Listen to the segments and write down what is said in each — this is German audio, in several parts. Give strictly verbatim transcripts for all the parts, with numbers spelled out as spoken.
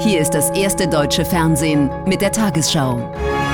Hier ist das erste deutsche Fernsehen mit der Tagesschau.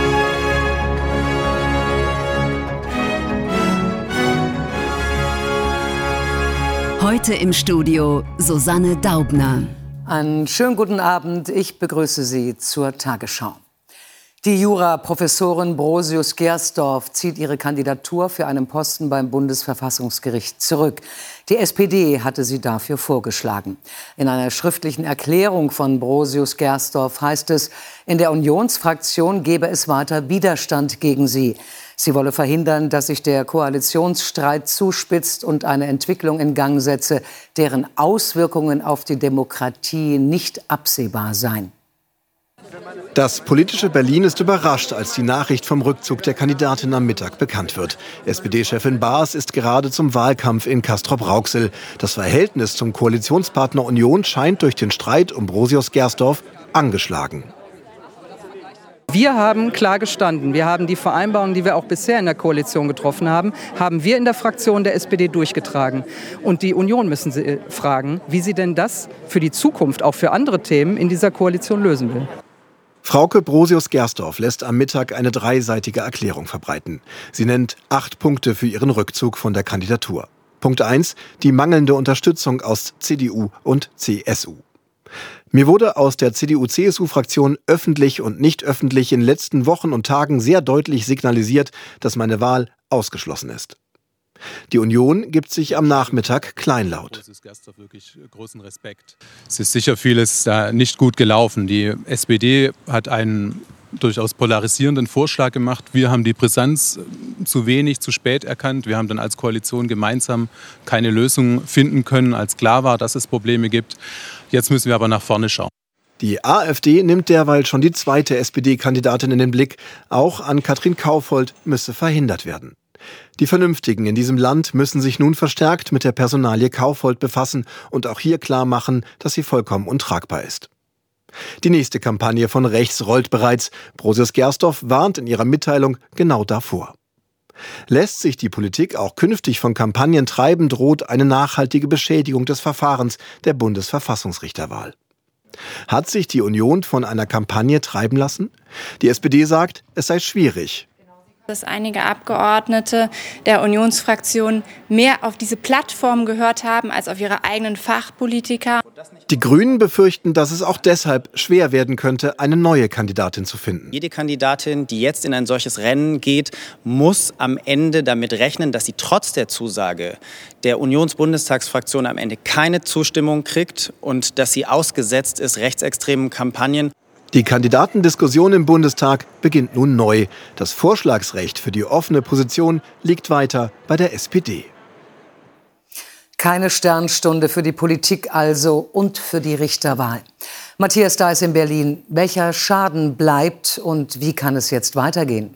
Heute im Studio Susanne Daubner. Einen schönen guten Abend, ich begrüße Sie zur Tagesschau. Die Juraprofessorin Brosius-Gersdorf zieht ihre Kandidatur für einen Posten beim Bundesverfassungsgericht zurück. Die S P D hatte sie dafür vorgeschlagen. In einer schriftlichen Erklärung von Brosius-Gersdorf heißt es, in der Unionsfraktion gebe es weiter Widerstand gegen sie. Sie wolle verhindern, dass sich der Koalitionsstreit zuspitzt und eine Entwicklung in Gang setze, deren Auswirkungen auf die Demokratie nicht absehbar seien. Das politische Berlin ist überrascht, als die Nachricht vom Rückzug der Kandidatin am Mittag bekannt wird. S P D-Chefin Baas ist gerade zum Wahlkampf in Castrop-Rauxel. Das Verhältnis zum Koalitionspartner Union scheint durch den Streit um Brosius-Gersdorf angeschlagen. Wir haben klar gestanden. Wir haben die Vereinbarungen, die wir auch bisher in der Koalition getroffen haben, haben wir in der Fraktion der S P D durchgetragen. Und die Union müssen Sie fragen, wie sie denn das für die Zukunft, auch für andere Themen in dieser Koalition lösen will. Frauke Brosius-Gersdorf lässt am Mittag eine dreiseitige Erklärung verbreiten. Sie nennt acht Punkte für ihren Rückzug von der Kandidatur. Punkt eins, die mangelnde Unterstützung aus C D U und C S U. Mir wurde aus der C D U C S U-Fraktion öffentlich und nicht öffentlich in den letzten Wochen und Tagen sehr deutlich signalisiert, dass meine Wahl ausgeschlossen ist. Die Union gibt sich am Nachmittag kleinlaut. Es ist sicher vieles da nicht gut gelaufen. Die S P D hat einen durchaus polarisierenden Vorschlag gemacht. Wir haben die Brisanz zu wenig, zu spät erkannt. Wir haben dann als Koalition gemeinsam keine Lösung finden können, als klar war, dass es Probleme gibt. Jetzt müssen wir aber nach vorne schauen. Die AfD nimmt derweil schon die zweite S P D-Kandidatin in den Blick. Auch Ann-Kathrin Kaufhold müsse verhindert werden. Die Vernünftigen in diesem Land müssen sich nun verstärkt mit der Personalie Kaufhold befassen und auch hier klar machen, dass sie vollkommen untragbar ist. Die nächste Kampagne von rechts rollt bereits. Brosius-Gersdorf warnt in ihrer Mitteilung genau davor. Lässt sich die Politik auch künftig von Kampagnen treiben, droht eine nachhaltige Beschädigung des Verfahrens der Bundesverfassungsrichterwahl. Hat sich die Union von einer Kampagne treiben lassen? Die S P D sagt, es sei schwierig. Dass einige Abgeordnete der Unionsfraktion mehr auf diese Plattform gehört haben als auf ihre eigenen Fachpolitiker. Die Grünen befürchten, dass es auch deshalb schwer werden könnte, eine neue Kandidatin zu finden. Jede Kandidatin, die jetzt in ein solches Rennen geht, muss am Ende damit rechnen, dass sie trotz der Zusage der Unionsbundestagsfraktion am Ende keine Zustimmung kriegt und dass sie ausgesetzt ist rechtsextremen Kampagnen. Die Kandidatendiskussion im Bundestag beginnt nun neu. Das Vorschlagsrecht für die offene Position liegt weiter bei der S P D. Keine Sternstunde für die Politik also und für die Richterwahl. Matthias Deiß in Berlin. Welcher Schaden bleibt und wie kann es jetzt weitergehen?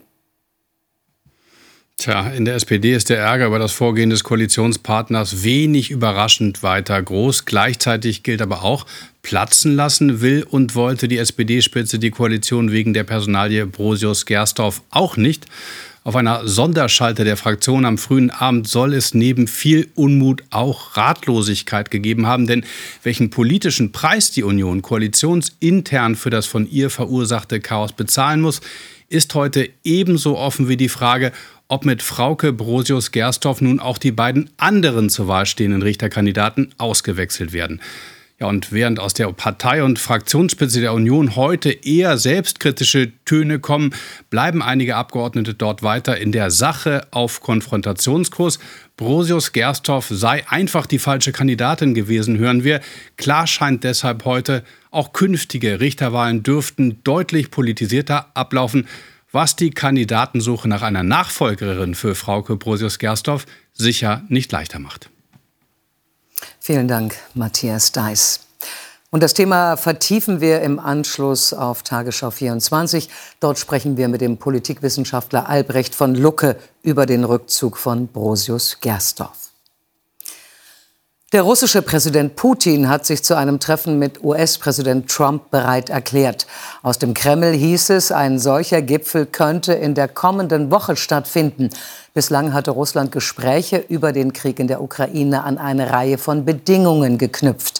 Tja, in der S P D ist der Ärger über das Vorgehen des Koalitionspartners wenig überraschend weiter groß. Gleichzeitig gilt aber auch, platzen lassen will und wollte die S P D-Spitze die Koalition wegen der Personalie Brosius-Gersdorf auch nicht. Auf einer Sonderschalte der Fraktion am frühen Abend soll es neben viel Unmut auch Ratlosigkeit gegeben haben. Denn welchen politischen Preis die Union koalitionsintern für das von ihr verursachte Chaos bezahlen muss, ist heute ebenso offen wie die Frage, ob mit Frauke Brosius-Gersdorf nun auch die beiden anderen zur Wahl stehenden Richterkandidaten ausgewechselt werden. Ja, und während aus der Partei- und Fraktionsspitze der Union heute eher selbstkritische Töne kommen, bleiben einige Abgeordnete dort weiter in der Sache auf Konfrontationskurs. Brosius-Gersdorf sei einfach die falsche Kandidatin gewesen, hören wir. Klar scheint deshalb heute, auch künftige Richterwahlen dürften deutlich politisierter ablaufen, was die Kandidatensuche nach einer Nachfolgerin für Frauke Brosius-Gersdorf sicher nicht leichter macht. Vielen Dank, Matthias Deiß. Und das Thema vertiefen wir im Anschluss auf Tagesschau vierundzwanzig. Dort sprechen wir mit dem Politikwissenschaftler Albrecht von Lucke über den Rückzug von Brosius-Gersdorf. Der russische Präsident Putin hat sich zu einem Treffen mit U S-Präsident Trump bereit erklärt. Aus dem Kreml hieß es, ein solcher Gipfel könnte in der kommenden Woche stattfinden. Bislang hatte Russland Gespräche über den Krieg in der Ukraine an eine Reihe von Bedingungen geknüpft.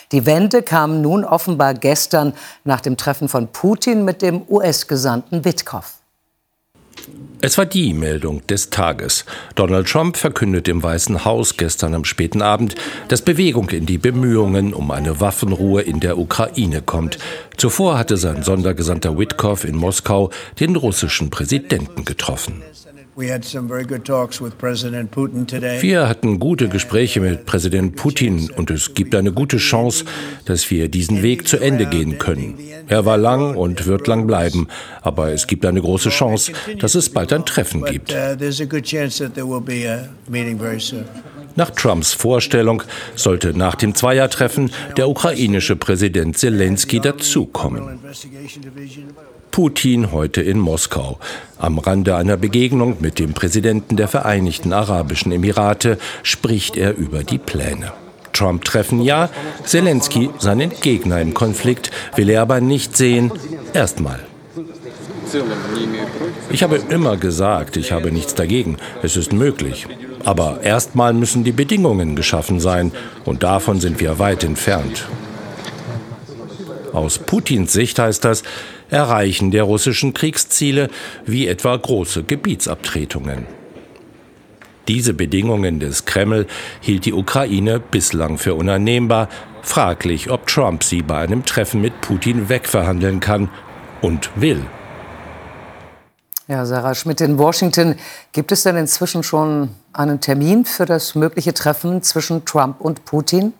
Die Wende kam nun offenbar gestern nach dem Treffen von Putin mit dem U S-Gesandten Witkow. Es war die Meldung des Tages. Donald Trump verkündet im Weißen Haus gestern am späten Abend, dass Bewegung in die Bemühungen um eine Waffenruhe in der Ukraine kommt. Zuvor hatte sein Sondergesandter Witkow in Moskau den russischen Präsidenten getroffen. Wir hatten gute Gespräche mit Präsident Putin und es gibt eine gute Chance, dass wir diesen Weg zu Ende gehen können. Er war lang und wird lang bleiben, aber es gibt eine große Chance, dass es bald ein Treffen gibt. Nach Trumps Vorstellung sollte nach dem Zweiertreffen der ukrainische Präsident Selenskyj dazukommen. Putin heute in Moskau. Am Rande einer Begegnung mit dem Präsidenten der Vereinigten Arabischen Emirate spricht er über die Pläne. Trump-Treffen ja, Selenskyj, seinen Gegner im Konflikt, will er aber nicht sehen. Erstmal. Ich habe immer gesagt, ich habe nichts dagegen. Es ist möglich. Aber erstmal müssen die Bedingungen geschaffen sein. Und davon sind wir weit entfernt. Aus Putins Sicht heißt das, Erreichen der russischen Kriegsziele, wie etwa große Gebietsabtretungen. Diese Bedingungen des Kreml hielt die Ukraine bislang für unannehmbar. Fraglich, ob Trump sie bei einem Treffen mit Putin wegverhandeln kann und will. Ja, Sarah Schmidt in Washington. Gibt es denn inzwischen schon einen Termin für das mögliche Treffen zwischen Trump und Putin?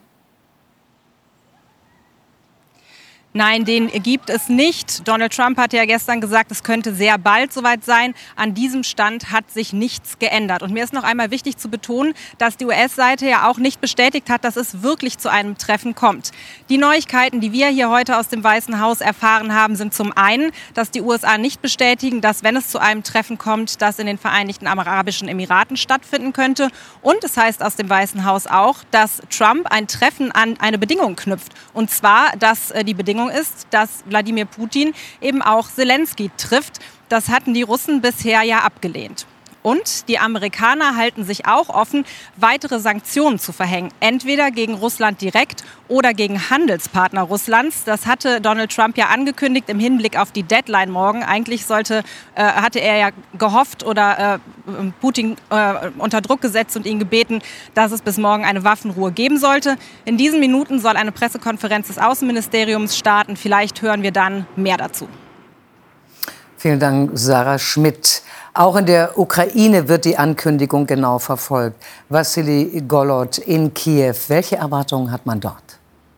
Nein, den gibt es nicht. Donald Trump hat ja gestern gesagt, es könnte sehr bald soweit sein. An diesem Stand hat sich nichts geändert. Und mir ist noch einmal wichtig zu betonen, dass die U S-Seite ja auch nicht bestätigt hat, dass es wirklich zu einem Treffen kommt. Die Neuigkeiten, die wir hier heute aus dem Weißen Haus erfahren haben, sind zum einen, dass die U S A nicht bestätigen, dass, wenn es zu einem Treffen kommt, das in den Vereinigten Arabischen Emiraten stattfinden könnte. Und es heißt aus dem Weißen Haus auch, dass Trump ein Treffen an eine Bedingung knüpft. Und zwar, dass die Bedingung ist, dass Wladimir Putin eben auch Selenskyj trifft. Das hatten die Russen bisher ja abgelehnt. Und die Amerikaner halten sich auch offen, weitere Sanktionen zu verhängen. Entweder gegen Russland direkt oder gegen Handelspartner Russlands. Das hatte Donald Trump ja angekündigt im Hinblick auf die Deadline morgen. Eigentlich sollte, äh, hatte er ja gehofft oder äh, Putin äh, unter Druck gesetzt und ihn gebeten, dass es bis morgen eine Waffenruhe geben sollte. In diesen Minuten soll eine Pressekonferenz des Außenministeriums starten. Vielleicht hören wir dann mehr dazu. Vielen Dank, Sarah Schmidt. Auch in der Ukraine wird die Ankündigung genau verfolgt. Wassili Golod in Kiew. Welche Erwartungen hat man dort?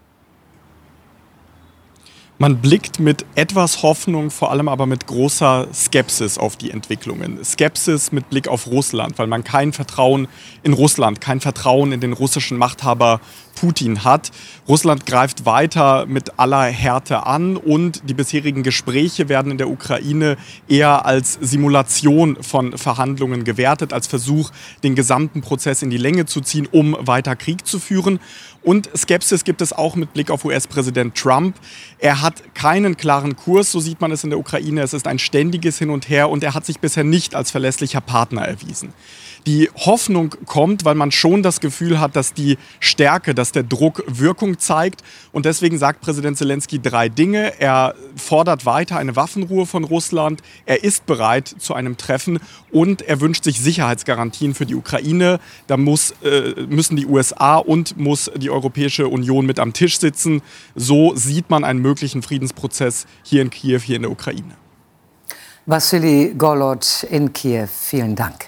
Man blickt mit etwas Hoffnung, vor allem aber mit großer Skepsis auf die Entwicklungen. Skepsis mit Blick auf Russland, weil man kein Vertrauen in Russland, kein Vertrauen in den russischen Machthaber Putin hat. Russland greift weiter mit aller Härte an und die bisherigen Gespräche werden in der Ukraine eher als Simulation von Verhandlungen gewertet, als Versuch, den gesamten Prozess in die Länge zu ziehen, um weiter Krieg zu führen. Und Skepsis gibt es auch mit Blick auf U S-Präsident Trump. Er hat keinen klaren Kurs, so sieht man es in der Ukraine. Es ist ein ständiges Hin und Her und er hat sich bisher nicht als verlässlicher Partner erwiesen. Die Hoffnung kommt, weil man schon das Gefühl hat, dass die Stärke, dass der Druck Wirkung zeigt. Und deswegen sagt Präsident Selenskyj drei Dinge. Er fordert weiter eine Waffenruhe von Russland. Er ist bereit zu einem Treffen und er wünscht sich Sicherheitsgarantien für die Ukraine. Da muss, äh, müssen die U S A und muss die Europäische Union mit am Tisch sitzen. So sieht man einen möglichen Friedensprozess hier in Kiew, hier in der Ukraine. Wassili Golod in Kiew. Vielen Dank.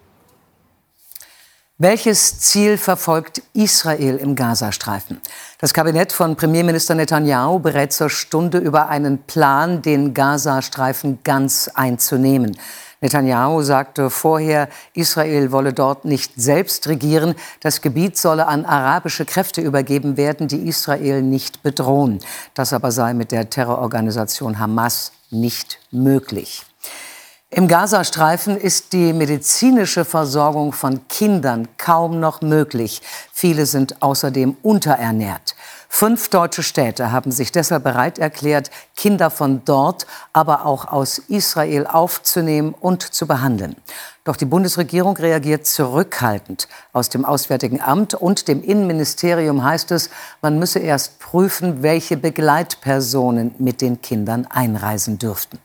Welches Ziel verfolgt Israel im Gazastreifen? Das Kabinett von Premierminister Netanyahu berät zur Stunde über einen Plan, den Gazastreifen ganz einzunehmen. Netanyahu sagte vorher, Israel wolle dort nicht selbst regieren. Das Gebiet solle an arabische Kräfte übergeben werden, die Israel nicht bedrohen. Das aber sei mit der Terrororganisation Hamas nicht möglich. Im Gazastreifen ist die medizinische Versorgung von Kindern kaum noch möglich. Viele sind außerdem unterernährt. Fünf deutsche Städte haben sich deshalb bereit erklärt, Kinder von dort, aber auch aus Israel aufzunehmen und zu behandeln. Doch die Bundesregierung reagiert zurückhaltend. Aus dem Auswärtigen Amt und dem Innenministerium heißt es, man müsse erst prüfen, welche Begleitpersonen mit den Kindern einreisen dürften.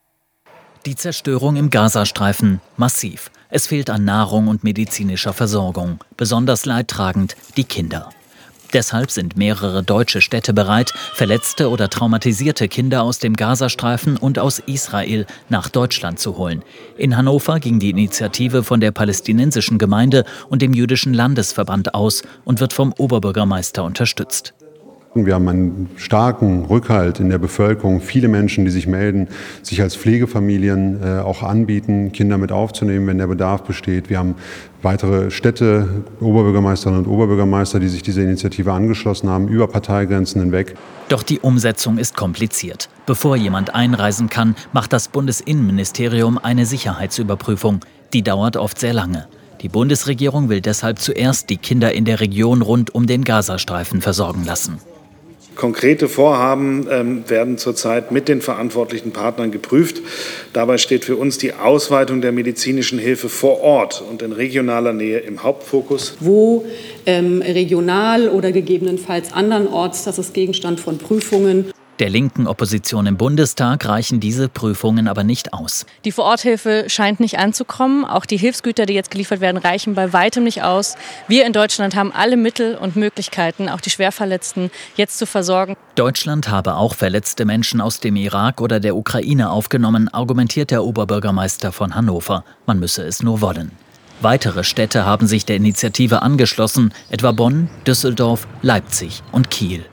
Die Zerstörung im Gazastreifen massiv. Es fehlt an Nahrung und medizinischer Versorgung. Besonders leidtragend die Kinder. Deshalb sind mehrere deutsche Städte bereit, verletzte oder traumatisierte Kinder aus dem Gazastreifen und aus Israel nach Deutschland zu holen. In Hannover ging die Initiative von der palästinensischen Gemeinde und dem jüdischen Landesverband aus und wird vom Oberbürgermeister unterstützt. Wir haben einen starken Rückhalt in der Bevölkerung. Viele Menschen, die sich melden, sich als Pflegefamilien äh, auch anbieten, Kinder mit aufzunehmen, wenn der Bedarf besteht. Wir haben weitere Städte, Oberbürgermeisterinnen und Oberbürgermeister, die sich dieser Initiative angeschlossen haben, über Parteigrenzen hinweg. Doch die Umsetzung ist kompliziert. Bevor jemand einreisen kann, macht das Bundesinnenministerium eine Sicherheitsüberprüfung. Die dauert oft sehr lange. Die Bundesregierung will deshalb zuerst die Kinder in der Region rund um den Gazastreifen versorgen lassen. Konkrete Vorhaben ähm, werden zurzeit mit den verantwortlichen Partnern geprüft. Dabei steht für uns die Ausweitung der medizinischen Hilfe vor Ort und in regionaler Nähe im Hauptfokus. Wo ähm, regional oder gegebenenfalls andernorts, das ist Gegenstand von Prüfungen. Der linken Opposition im Bundestag reichen diese Prüfungen aber nicht aus. Die Vororthilfe scheint nicht anzukommen. Auch die Hilfsgüter, die jetzt geliefert werden, reichen bei weitem nicht aus. Wir in Deutschland haben alle Mittel und Möglichkeiten, auch die Schwerverletzten jetzt zu versorgen. Deutschland habe auch verletzte Menschen aus dem Irak oder der Ukraine aufgenommen, argumentiert der Oberbürgermeister von Hannover. Man müsse es nur wollen. Weitere Städte haben sich der Initiative angeschlossen, etwa Bonn, Düsseldorf, Leipzig und Kiel.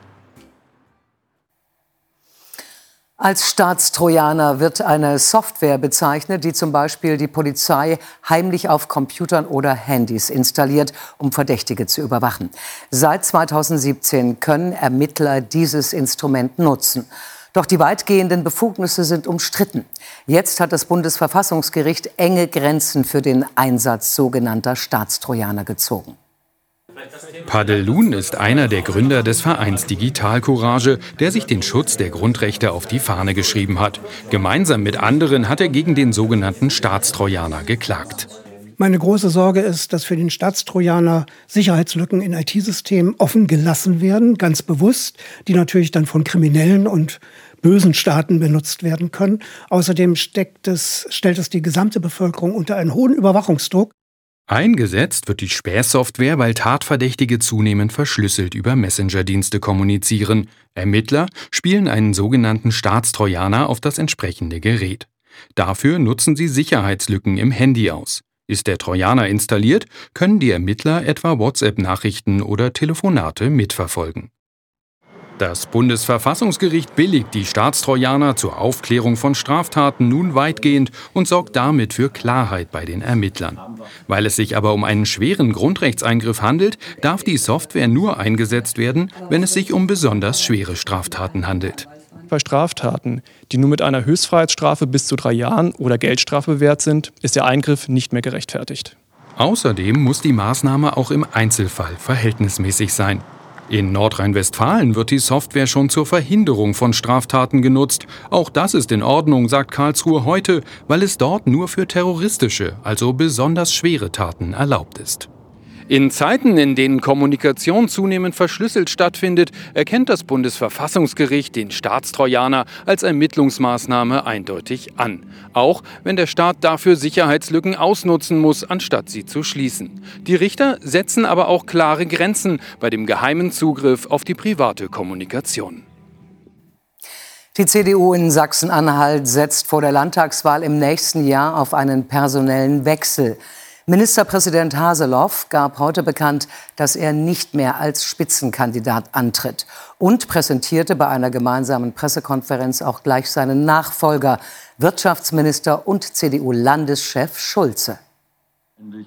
Als Staatstrojaner wird eine Software bezeichnet, die zum Beispiel die Polizei heimlich auf Computern oder Handys installiert, um Verdächtige zu überwachen. Seit zweitausendsiebzehn können Ermittler dieses Instrument nutzen. Doch die weitgehenden Befugnisse sind umstritten. Jetzt hat das Bundesverfassungsgericht enge Grenzen für den Einsatz sogenannter Staatstrojaner gezogen. Padelun ist einer der Gründer des Vereins Digitalcourage, der sich den Schutz der Grundrechte auf die Fahne geschrieben hat. Gemeinsam mit anderen hat er gegen den sogenannten Staatstrojaner geklagt. Meine große Sorge ist, dass für den Staatstrojaner Sicherheitslücken in I T-Systemen offen gelassen werden, ganz bewusst, die natürlich dann von Kriminellen und bösen Staaten benutzt werden können. Außerdem steckt es, stellt es die gesamte Bevölkerung unter einen hohen Überwachungsdruck. Eingesetzt wird die Spähsoftware, weil Tatverdächtige zunehmend verschlüsselt über Messenger-Dienste kommunizieren. Ermittler spielen einen sogenannten Staatstrojaner auf das entsprechende Gerät. Dafür nutzen sie Sicherheitslücken im Handy aus. Ist der Trojaner installiert, können die Ermittler etwa WhatsApp-Nachrichten oder Telefonate mitverfolgen. Das Bundesverfassungsgericht billigt die Staatstrojaner zur Aufklärung von Straftaten nun weitgehend und sorgt damit für Klarheit bei den Ermittlern. Weil es sich aber um einen schweren Grundrechtseingriff handelt, darf die Software nur eingesetzt werden, wenn es sich um besonders schwere Straftaten handelt. Bei Straftaten, die nur mit einer Höchstfreiheitsstrafe bis zu drei Jahren oder Geldstrafe bewährt sind, ist der Eingriff nicht mehr gerechtfertigt. Außerdem muss die Maßnahme auch im Einzelfall verhältnismäßig sein. In Nordrhein-Westfalen wird die Software schon zur Verhinderung von Straftaten genutzt. Auch das ist in Ordnung, sagt Karlsruhe heute, weil es dort nur für terroristische, also besonders schwere Taten erlaubt ist. In Zeiten, in denen Kommunikation zunehmend verschlüsselt stattfindet, erkennt das Bundesverfassungsgericht den Staatstrojaner als Ermittlungsmaßnahme eindeutig an. Auch wenn der Staat dafür Sicherheitslücken ausnutzen muss, anstatt sie zu schließen. Die Richter setzen aber auch klare Grenzen bei dem geheimen Zugriff auf die private Kommunikation. Die C D U in Sachsen-Anhalt setzt vor der Landtagswahl im nächsten Jahr auf einen personellen Wechsel. Ministerpräsident Haseloff gab heute bekannt, dass er nicht mehr als Spitzenkandidat antritt und präsentierte bei einer gemeinsamen Pressekonferenz auch gleich seinen Nachfolger, Wirtschaftsminister und C D U-Landeschef Schulze.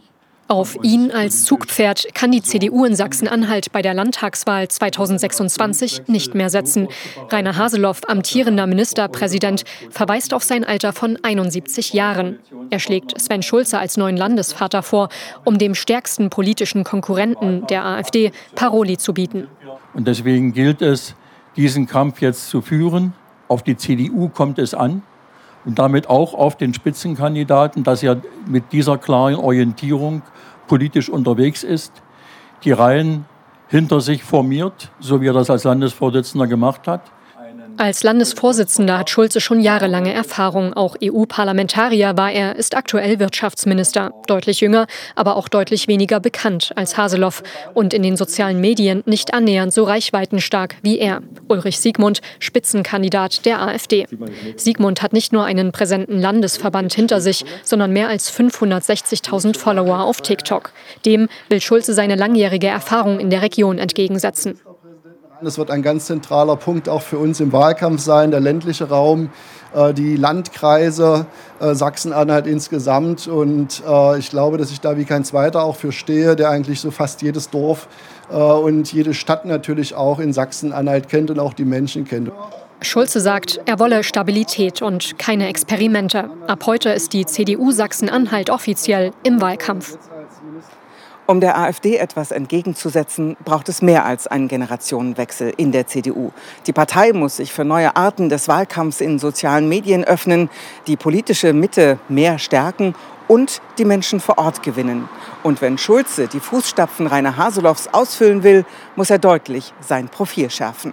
Auf ihn als Zugpferd kann die C D U in Sachsen-Anhalt bei der Landtagswahl zweitausendsechsundzwanzig nicht mehr setzen. Rainer Haseloff, amtierender Ministerpräsident, verweist auf sein Alter von einundsiebzig Jahren. Er schlägt Sven Schulze als neuen Landesvater vor, um dem stärksten politischen Konkurrenten der AfD Paroli zu bieten. Und deswegen gilt es, diesen Kampf jetzt zu führen. Auf die C D U kommt es an. Und damit auch auf den Spitzenkandidaten, dass er mit dieser klaren Orientierung politisch unterwegs ist, die Reihen hinter sich formiert, so wie er das als Landesvorsitzender gemacht hat. Als Landesvorsitzender hat Schulze schon jahrelange Erfahrung. Auch E U-Parlamentarier war er, ist aktuell Wirtschaftsminister. Deutlich jünger, aber auch deutlich weniger bekannt als Haseloff. Und in den sozialen Medien nicht annähernd so reichweitenstark wie er. Ulrich Siegmund, Spitzenkandidat der AfD. Siegmund hat nicht nur einen präsenten Landesverband hinter sich, sondern mehr als fünfhundertsechzigtausend Follower auf TikTok. Dem will Schulze seine langjährige Erfahrung in der Region entgegensetzen. Das wird ein ganz zentraler Punkt auch für uns im Wahlkampf sein, der ländliche Raum, die Landkreise, Sachsen-Anhalt insgesamt. Und ich glaube, dass ich da wie kein Zweiter auch für stehe, der eigentlich so fast jedes Dorf und jede Stadt natürlich auch in Sachsen-Anhalt kennt und auch die Menschen kennt. Schulze sagt, er wolle Stabilität und keine Experimente. Ab heute ist die C D U Sachsen-Anhalt offiziell im Wahlkampf. Um der AfD etwas entgegenzusetzen, braucht es mehr als einen Generationenwechsel in der C D U. Die Partei muss sich für neue Arten des Wahlkampfs in sozialen Medien öffnen, die politische Mitte mehr stärken und die Menschen vor Ort gewinnen. Und wenn Schulze die Fußstapfen Rainer Haseloffs ausfüllen will, muss er deutlich sein Profil schärfen.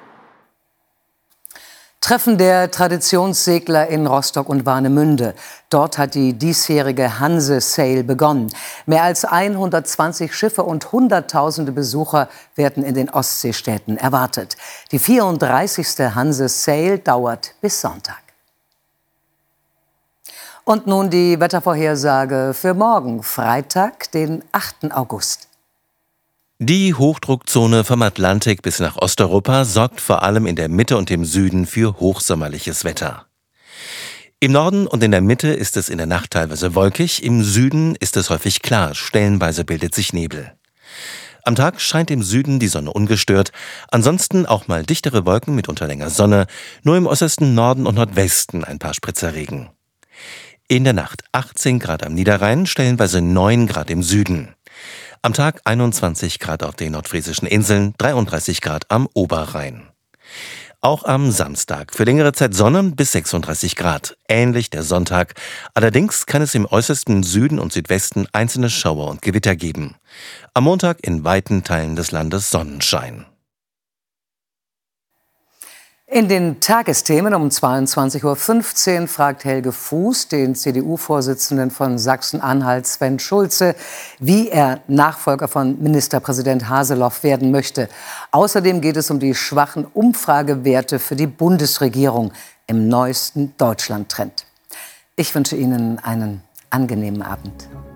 Treffen der Traditionssegler in Rostock und Warnemünde. Dort hat die diesjährige Hanse-Sail begonnen. Mehr als hundertzwanzig Schiffe und Hunderttausende Besucher werden in den Ostseestädten erwartet. Die vierunddreißigste Hanse-Sail dauert bis Sonntag. Und nun die Wettervorhersage für morgen, Freitag, den achten August. Die Hochdruckzone vom Atlantik bis nach Osteuropa sorgt vor allem in der Mitte und im Süden für hochsommerliches Wetter. Im Norden und in der Mitte ist es in der Nacht teilweise wolkig, im Süden ist es häufig klar, stellenweise bildet sich Nebel. Am Tag scheint im Süden die Sonne ungestört, ansonsten auch mal dichtere Wolken mit unterlänger Sonne, nur im äußersten Norden und Nordwesten ein paar Spritzer Regen. In der Nacht achtzehn Grad am Niederrhein, stellenweise neun Grad im Süden. Am Tag einundzwanzig Grad auf den nordfriesischen Inseln, dreiunddreißig Grad am Oberrhein. Auch am Samstag für längere Zeit Sonne bis sechsunddreißig Grad, ähnlich der Sonntag. Allerdings kann es im äußersten Süden und Südwesten einzelne Schauer und Gewitter geben. Am Montag in weiten Teilen des Landes Sonnenschein. In den Tagesthemen um zweiundzwanzig Uhr fünfzehn fragt Helge Fuß den C D U-Vorsitzenden von Sachsen-Anhalt Sven Schulze, wie er Nachfolger von Ministerpräsident Haseloff werden möchte. Außerdem geht es um die schwachen Umfragewerte für die Bundesregierung im neuesten Deutschland-Trend. Ich wünsche Ihnen einen angenehmen Abend.